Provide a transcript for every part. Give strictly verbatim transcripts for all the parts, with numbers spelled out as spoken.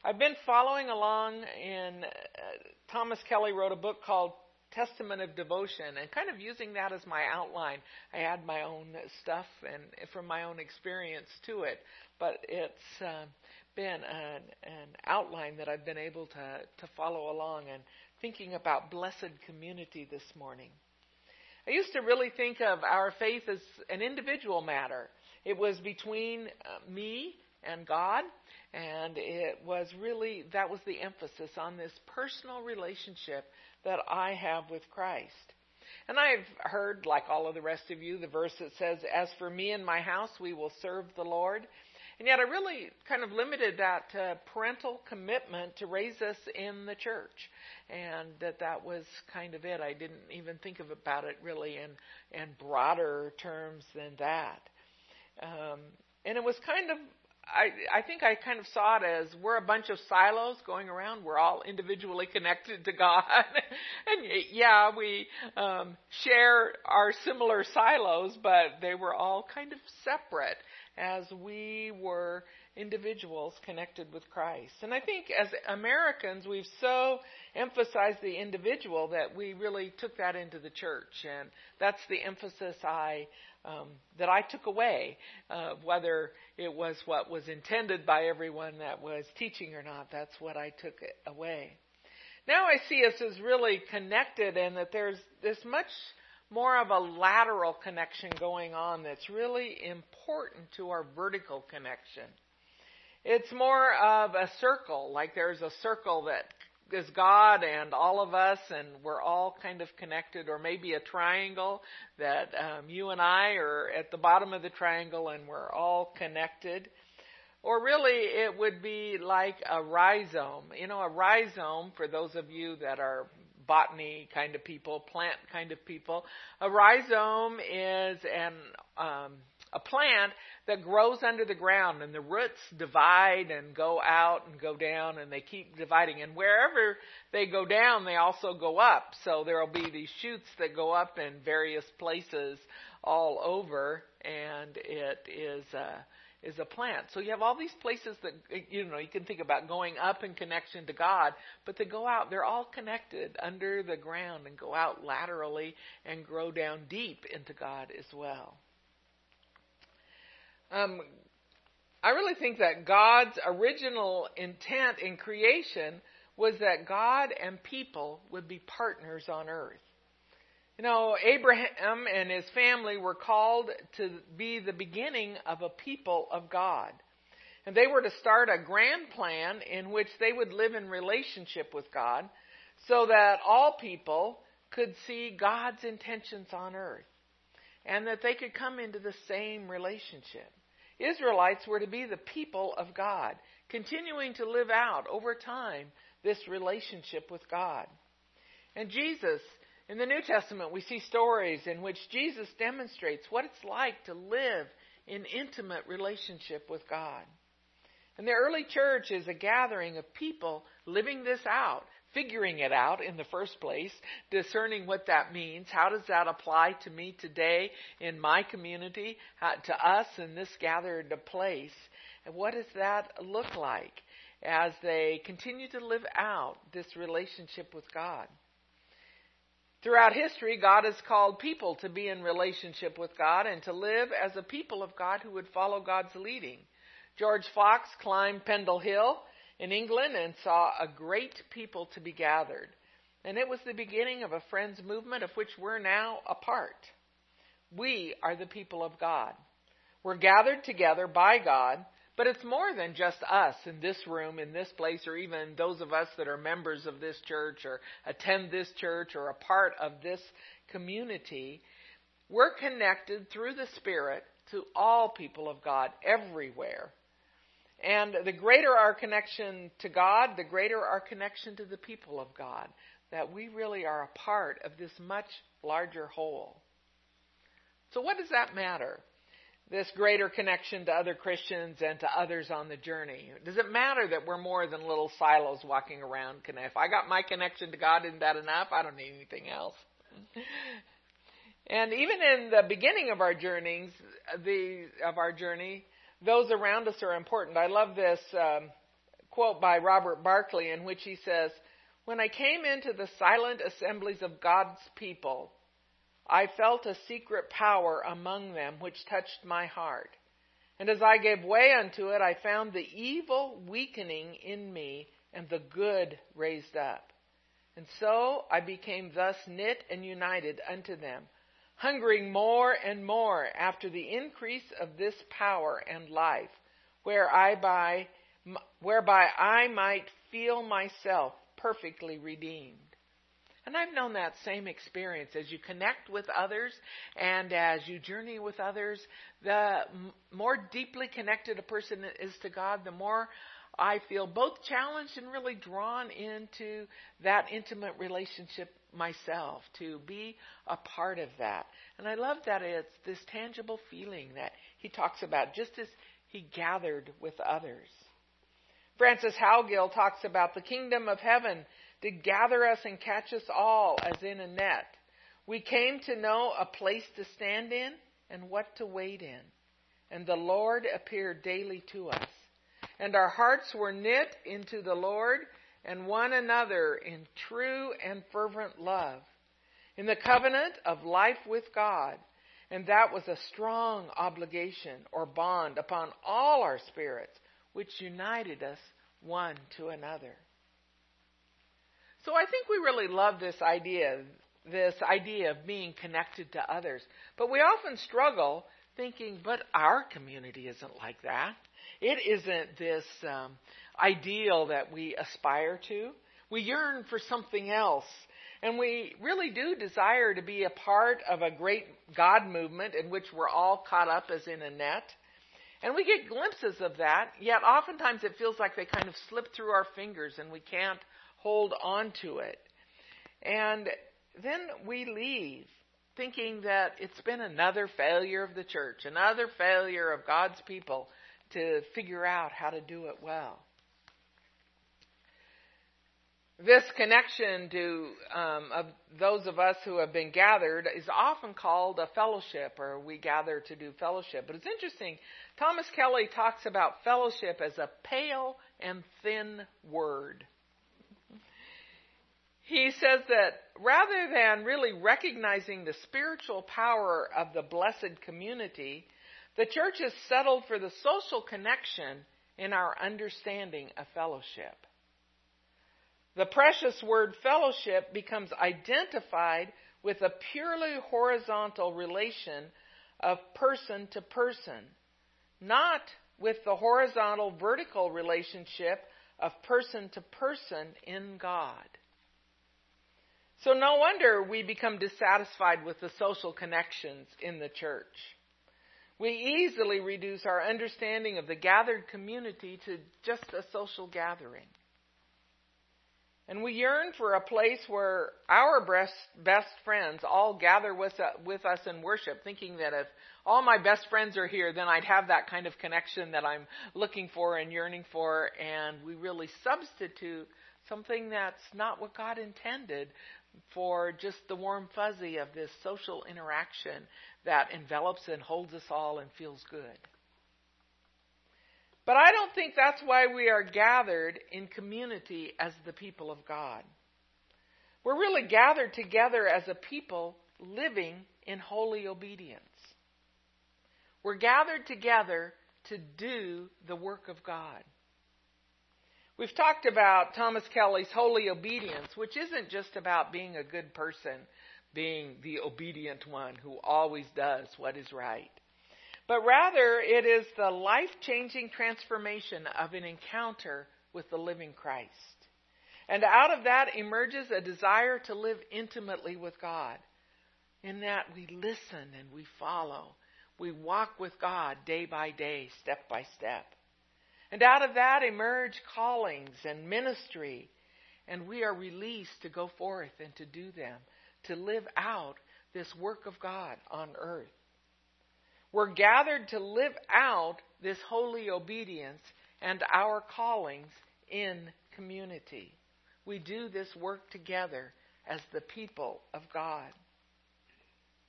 I've been following along in, uh, Thomas Kelly wrote a book called Testament of Devotion, and kind of using that as my outline. I add my own stuff and from my own experience to it, but it's uh, been an, an outline that I've been able to, to follow along, and thinking about blessed community this morning. I used to really think of our faith as an individual matter. It was between uh, me and God, and it was really, that was the emphasis on this personal relationship that I have with Christ. And I've heard, like all of the rest of you, the verse that says, "As for me and my house, we will serve the Lord." And yet I really kind of limited that to parental commitment to raise us in the church. And that that was kind of it. I didn't even think of about it really in, in broader terms than that. Um, and it was kind of, I, I think I kind of saw it as we're a bunch of silos going around. We're all individually connected to God. And yeah, we um, share our similar silos, but they were all kind of separate as we were individuals connected with Christ. And I think as Americans, we've so emphasized the individual that we really took that into the church. And that's the emphasis I um, that I took away, uh, whether it was what was intended by everyone that was teaching or not. That's what I took away. Now I see us as really connected, and that there's this much more of a lateral connection going on that's really important to our vertical connection. It's more of a circle, like there's a circle that is God and all of us, and we're all kind of connected, or maybe a triangle that um, you and I are at the bottom of the triangle and we're all connected. Or really it would be like a rhizome. You know, a rhizome, for those of you that are botany kind of people, plant kind of people, a rhizome is an um, a plant that grows under the ground, and the roots divide and go out and go down, and they keep dividing. And wherever they go down, they also go up. So there will be these shoots that go up in various places all over, and it is uh, is a plant. So you have all these places that, you know, you can think about going up in connection to God, but they go out, they're all connected under the ground and go out laterally and grow down deep into God as well. Um, I really think that God's original intent in creation was that God and people would be partners on earth. You know, Abraham and his family were called to be the beginning of a people of God. And they were to start a grand plan in which they would live in relationship with God so that all people could see God's intentions on earth and that they could come into the same relationship. Israelites were to be the people of God, continuing to live out over time this relationship with God. And Jesus, in the New Testament, we see stories in which Jesus demonstrates what it's like to live in intimate relationship with God. And the early church is a gathering of people living this out, figuring it out in the first place, discerning what that means. How does that apply to me today in my community, how, to us in this gathered place? And what does that look like as they continue to live out this relationship with God? Throughout history, God has called people to be in relationship with God and to live as a people of God who would follow God's leading. George Fox climbed Pendle Hill in England and saw a great people to be gathered. And it was the beginning of a Friends movement of which we're now a part. We are the people of God. We're gathered together by God, but it's more than just us in this room, in this place, or even those of us that are members of this church or attend this church or a part of this community. We're connected through the Spirit to all people of God everywhere. And the greater our connection to God, the greater our connection to the people of God, that we really are a part of this much larger whole. So what does that matter? This greater connection to other Christians and to others on the journey. Does it matter that we're more than little silos walking around? If I got my connection to God, isn't that enough? I don't need anything else. And even in the beginning of our journeys, the of our journey, those around us are important. I love this um, quote by Robert Barclay in which he says, "When I came into the silent assemblies of God's people, I felt a secret power among them which touched my heart. And as I gave way unto it, I found the evil weakening in me and the good raised up. And so I became thus knit and united unto them, hungering more and more after the increase of this power and life, where I by, whereby I might feel myself perfectly redeemed." And I've known that same experience. As you connect with others and as you journey with others, the more deeply connected a person is to God, the more I feel both challenged and really drawn into that intimate relationship myself, to be a part of that. And I love that it's this tangible feeling that he talks about, just as he gathered with others. Francis Howgill talks about the kingdom of heaven did gather us and catch us all as in a net. We came to know a place to stand in and what to wait in. And the Lord appeared daily to us. And our hearts were knit into the Lord and one another in true and fervent love, in the covenant of life with God. And that was a strong obligation or bond upon all our spirits, which united us one to another. So I think we really love this idea, this idea of being connected to others. But we often struggle thinking, but our community isn't like that. It isn't this um, ideal that we aspire to. We yearn for something else. And we really do desire to be a part of a great God movement in which we're all caught up as in a net. And we get glimpses of that, yet oftentimes it feels like they kind of slip through our fingers and we can't hold on to it. And then we leave thinking that it's been another failure of the church, another failure of God's people to figure out how to do it well. This connection to um, of those of us who have been gathered is often called a fellowship, or we gather to do fellowship. But it's interesting, Thomas Kelly talks about fellowship as a pale and thin word. He says that rather than really recognizing the spiritual power of the blessed community, the church has settled for the social connection in our understanding of fellowship. The precious word fellowship becomes identified with a purely horizontal relation of person to person, not with the horizontal vertical relationship of person to person in God. So no wonder we become dissatisfied with the social connections in the church. We easily reduce our understanding of the gathered community to just a social gathering. And we yearn for a place where our best, best friends all gather with, uh, with us in worship, thinking that if all my best friends are here, then I'd have that kind of connection that I'm looking for and yearning for. And we really substitute something that's not what God intended for just the warm fuzzy of this social interaction that envelops and holds us all and feels good. But I don't think that's why we are gathered in community as the people of God. We're really gathered together as a people living in holy obedience. We're gathered together to do the work of God. We've talked about Thomas Kelly's holy obedience, which isn't just about being a good person, being the obedient one who always does what is right. But rather, it is the life-changing transformation of an encounter with the living Christ. And out of that emerges a desire to live intimately with God, in that we listen and we follow. We walk with God day by day, step by step. And out of that emerge callings and ministry, and we are released to go forth and to do them, to live out this work of God on earth. We're gathered to live out this holy obedience and our callings in community. We do this work together as the people of God.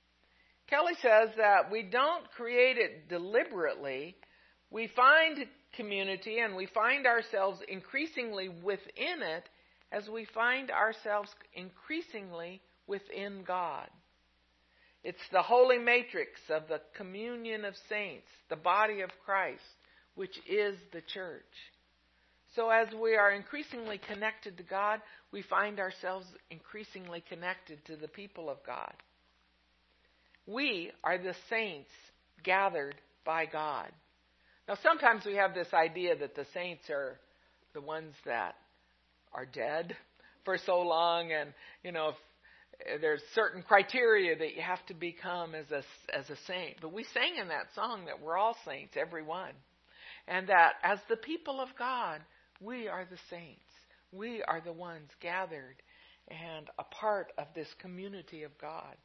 Kelly says that we don't create it deliberately. We find community, and we find ourselves increasingly within it as we find ourselves increasingly within God. It's the holy matrix of the communion of saints, the body of Christ, which is the church. So as we are increasingly connected to God, we find ourselves increasingly connected to the people of God. We are the saints gathered by God. Now, sometimes we have this idea that the saints are the ones that are dead for so long, and, you know, if there's certain criteria that you have to become as a, as a saint. But we sang in that song that we're all saints, every one. And that as the people of God, we are the saints. We are the ones gathered and a part of this community of God.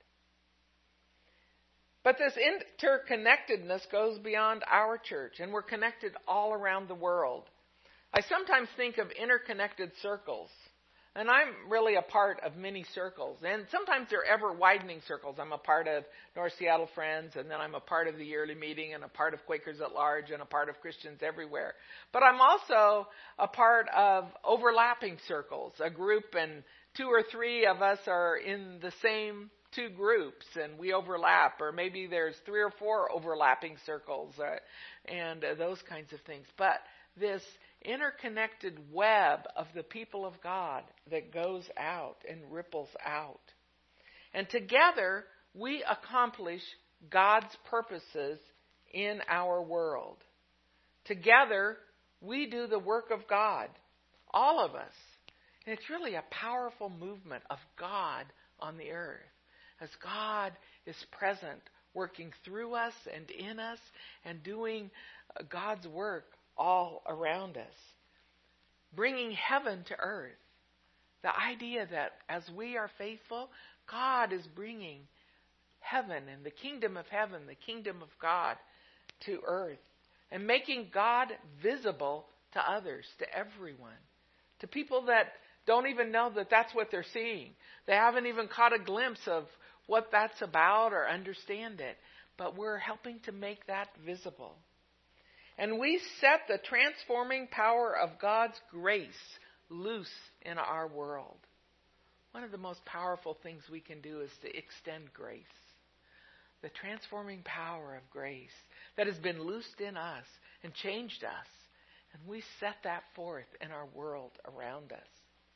But this interconnectedness goes beyond our church, and we're connected all around the world. I sometimes think of interconnected circles, and I'm really a part of many circles, and sometimes they're ever-widening circles. I'm a part of North Seattle Friends, and then I'm a part of the yearly meeting, and a part of Quakers at Large, and a part of Christians Everywhere. But I'm also a part of overlapping circles, a group, and two or three of us are in the same two groups, and we overlap, or maybe there's three or four overlapping circles, uh, and uh, those kinds of things. But this interconnected web of the people of God that goes out and ripples out. And together, we accomplish God's purposes in our world. Together, we do the work of God, all of us. And it's really a powerful movement of God on the earth, as God is present, working through us and in us, and doing God's work all around us, bringing heaven to earth. The idea that as we are faithful, God is bringing heaven and the kingdom of heaven, the kingdom of God, to earth, and making God visible to others, to everyone, to people that don't even know that that's what they're seeing. They haven't even caught a glimpse of what that's about or understand it, but we're helping to make that visible. And we set the transforming power of God's grace loose in our world. One of the most powerful things we can do is to extend grace. The transforming power of grace that has been loosed in us and changed us. And we set that forth in our world around us.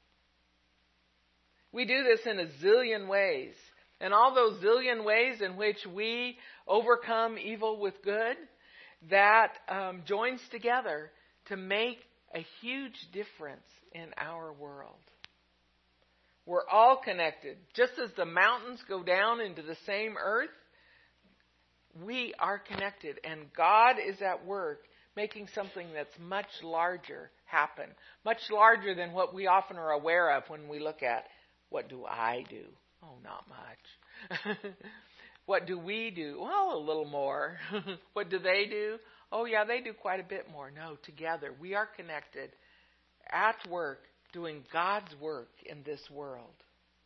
We do this in a zillion ways. And all those zillion ways in which we overcome evil with good, that um, joins together to make a huge difference in our world. We're all connected. Just as the mountains go down into the same earth, we are connected. And God is at work making something that's much larger happen. Much larger than what we often are aware of when we look at, what do I do? Oh, not much. What do we do? Well, a little more. What do they do? Oh, yeah, they do quite a bit more. No, together we are connected at work, doing God's work in this world.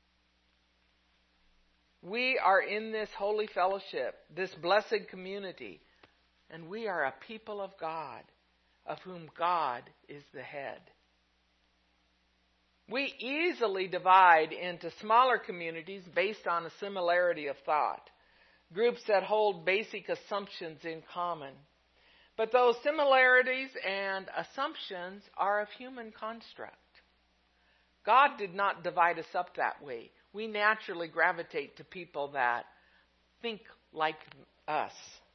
We are in this holy fellowship, this blessed community, and we are a people of God, of whom God is the head. We easily divide into smaller communities based on a similarity of thought, groups that hold basic assumptions in common. But those similarities and assumptions are of human construct. God did not divide us up that way. We naturally gravitate to people that think like us.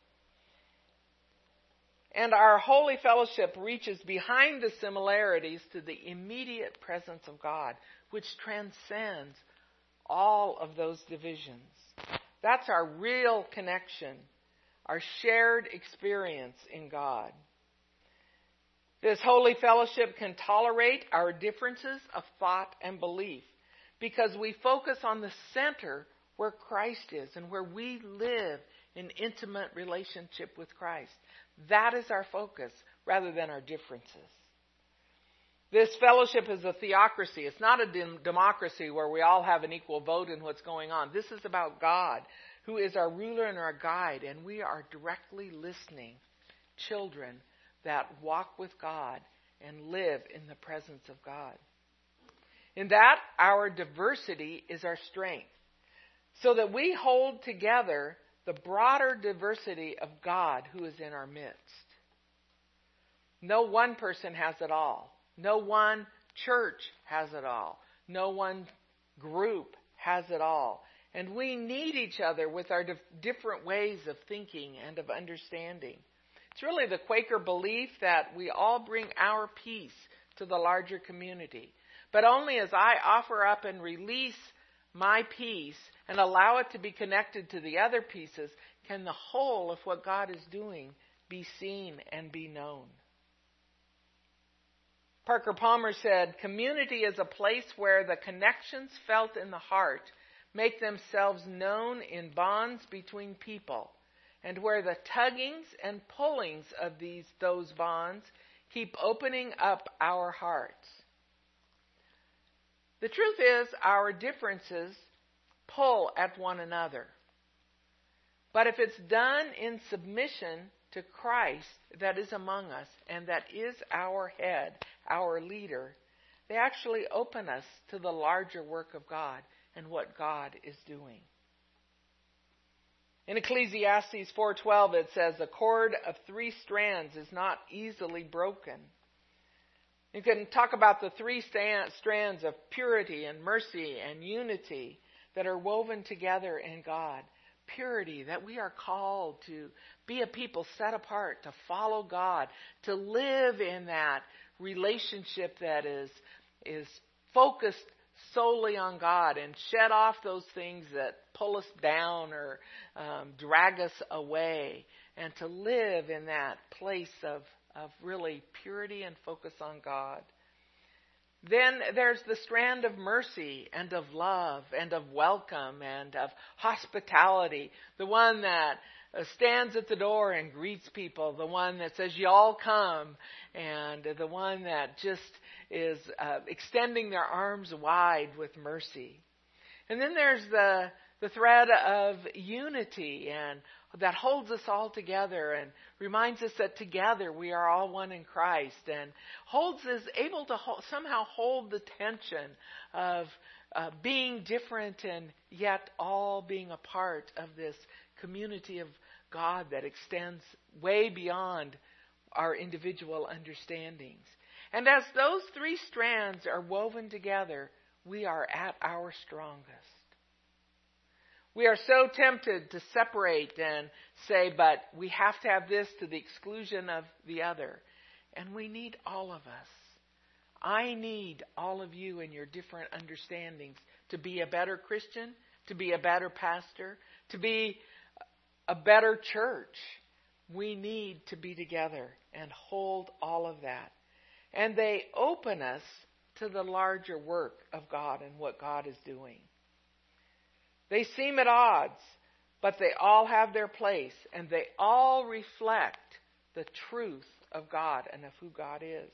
And our holy fellowship reaches behind the similarities to the immediate presence of God, which transcends all of those divisions. That's our real connection, our shared experience in God. This holy fellowship can tolerate our differences of thought and belief because we focus on the center where Christ is and where we live in intimate relationship with Christ. That is our focus rather than our differences. This fellowship is a theocracy. It's not a dem- democracy where we all have an equal vote in what's going on. This is about God, who is our ruler and our guide, and we are directly listening, children, that walk with God and live in the presence of God. In that, our diversity is our strength, so that we hold together the broader diversity of God who is in our midst. No one person has it all. No one church has it all. No one group has it all. And we need each other with our dif- different ways of thinking and of understanding. It's really the Quaker belief that we all bring our piece to the larger community. But only as I offer up and release my piece and allow it to be connected to the other pieces can the whole of what God is doing be seen and be known. Parker Palmer said, "Community is a place where the connections felt in the heart make themselves known in bonds between people, and where the tuggings and pullings of these those bonds keep opening up our hearts." The truth is, our differences pull at one another. But if it's done in submission to Christ that is among us and that is our head, our leader, they actually open us to the larger work of God and what God is doing. In Ecclesiastes four twelve it says, "A cord of three strands is not easily broken." You can talk about the three strands of purity and mercy and unity that are woven together in God. Purity, that we are called to be a people set apart, to follow God, to live in that relationship that is, is focused solely on God and shed off those things that pull us down or um, drag us away, and to live in that place of, of really purity and focus on God. Then there's the strand of mercy and of love and of welcome and of hospitality. The one that stands at the door and greets people. The one that says, "Y'all come." And the one that just is uh, extending their arms wide with mercy. And then there's the, the thread of unity, and that holds us all together and reminds us that together we are all one in Christ, and holds is able to hold, somehow hold the tension of uh, being different and yet all being a part of this community of God that extends way beyond our individual understandings. And as those three strands are woven together, we are at our strongest. We are so tempted to separate and say, but we have to have this to the exclusion of the other. And we need all of us. I need all of you and your different understandings to be a better Christian, to be a better pastor, to be a better church. We need to be together and hold all of that. And they open us to the larger work of God and what God is doing. They seem at odds, but they all have their place, and they all reflect the truth of God and of who God is.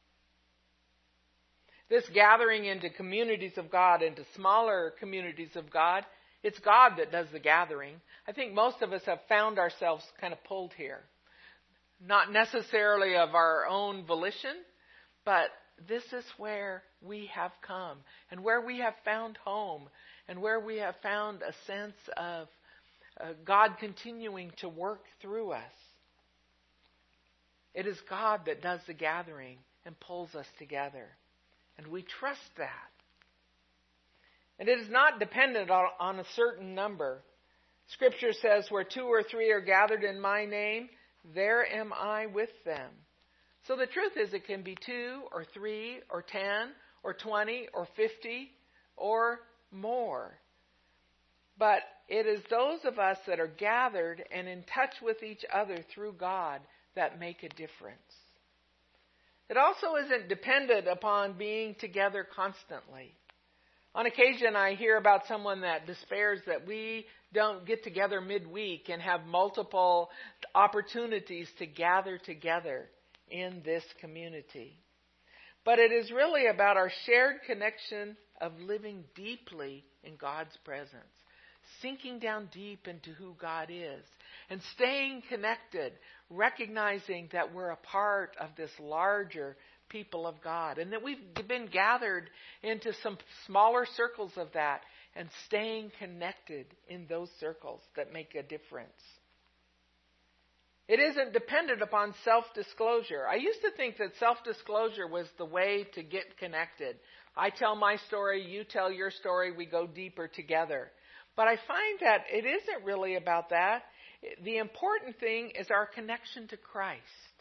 This gathering into communities of God, into smaller communities of God, it's God that does the gathering. I think most of us have found ourselves kind of pulled here. Not necessarily of our own volition, but this is where we have come and where we have found home and where we have found a sense of uh, God continuing to work through us. It is God that does the gathering and pulls us together. And we trust that. And it is not dependent on, on a certain number. Scripture says, "Where two or three are gathered in my name, there am I with them." So the truth is, it can be two or three or ten or twenty or fifty or more. But it is those of us that are gathered and in touch with each other through God that make a difference. It also isn't dependent upon being together constantly. On occasion, I hear about someone that despairs that we don't get together midweek and have multiple opportunities to gather together in this community. But it is really about our shared connection of living deeply in God's presence, sinking down deep into who God is, and staying connected, recognizing that we're a part of this larger people of God and that we've been gathered into some smaller circles of that and staying connected in those circles that make a difference. It isn't dependent upon self-disclosure. I used to think that self-disclosure was the way to get connected. I tell my story, you tell your story, we go deeper together. But I find that it isn't really about that. The important thing is our connection to Christ.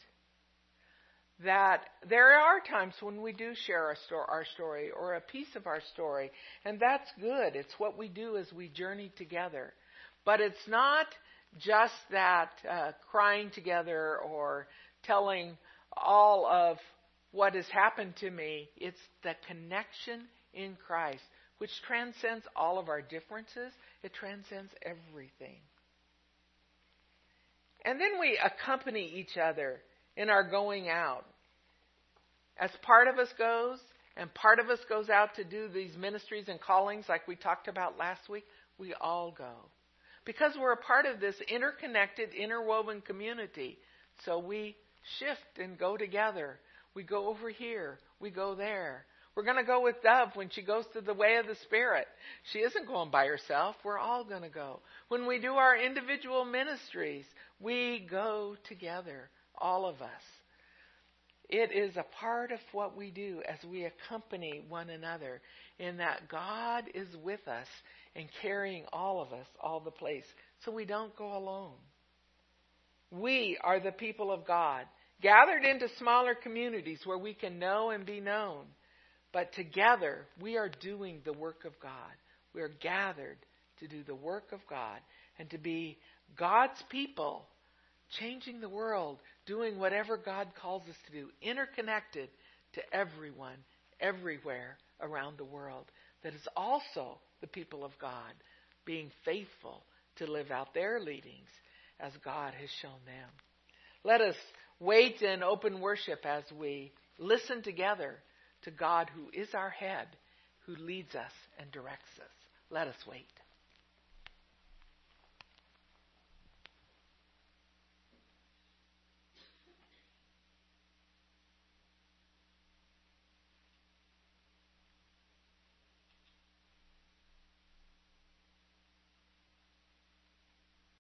That there are times when we do share our, sto- our story or a piece of our story, and that's good. It's what we do as we journey together. But it's not just that uh, crying together or telling all of what has happened to me. It's the connection in Christ, which transcends all of our differences. It transcends everything. And then we accompany each other in our going out. As part of us goes, and part of us goes out to do these ministries and callings like we talked about last week, we all go. Because we're a part of this interconnected, interwoven community. So we shift and go together. We go over here. We go there. We're going to go with Dove when she goes to the way of the Spirit. She isn't going by herself. We're all going to go. When we do our individual ministries, we go together, all of us. It is a part of what we do as we accompany one another in that God is with us and carrying all of us all the place so we don't go alone. We are the people of God, gathered into smaller communities where we can know and be known. But together, we are doing the work of God. We are gathered to do the work of God and to be God's people, changing the world, doing whatever God calls us to do, interconnected to everyone, everywhere around the world that is also the people of God, being faithful to live out their leadings as God has shown them. Let us wait in open worship as we listen together to God who is our head, who leads us and directs us. Let us wait.